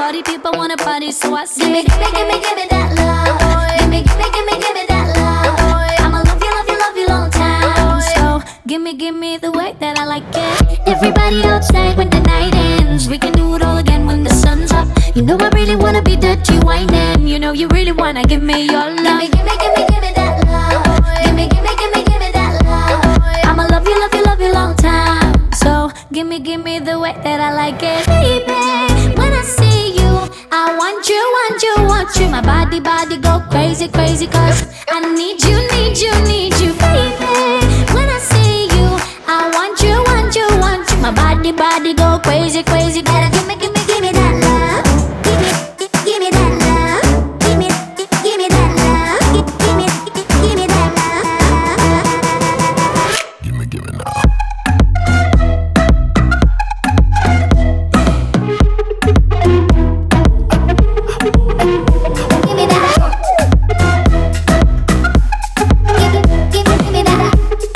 Party people wanna party, so I say, Give me that love. Give me that love. I'ma love you long time. so give me the way that I like it. Everybody outside when the night ends. We can do it all again when the sun's up. You know I really wanna be dirty whining. You know you really wanna give me your love. Give me that love. Give me that love. I'ma love you long time. So give me the way that I like it. Baby, when I see you, I want you. My body go crazy, cause I need you. Baby, when I see you, I want you. My body go crazy, Gotta give me that love. Give me that love. Give me that love. Give me that love. Give me now. Give me that. Give me that.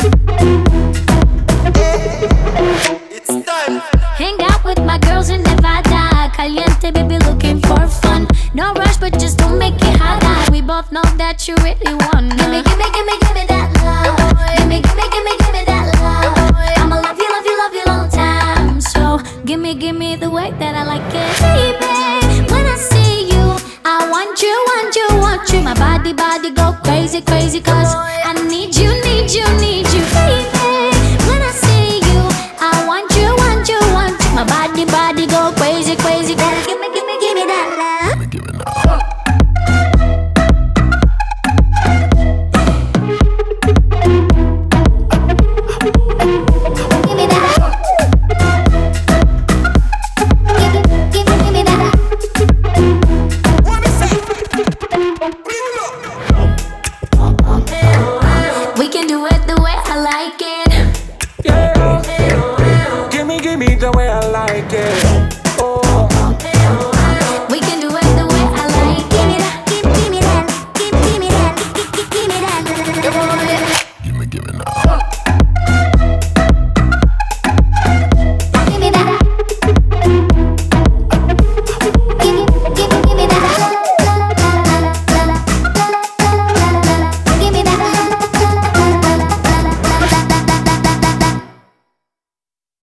It's time. Hang out with my girls in Nevada. Caliente, baby, looking for fun. No rush, but just don't make it harder. We both know that you really wanna. Give me that love. Give me that love. I'ma love you long time. So give me the way that I like it. Baby, when I see you, I want you. My body go crazy, cause I need you. Baby, when I see you, I want you. My body go crazy, Gotta give me that love. Give me now. Give me that. Give me that. What is it? We can do it the way I like it. Give me the way I like it.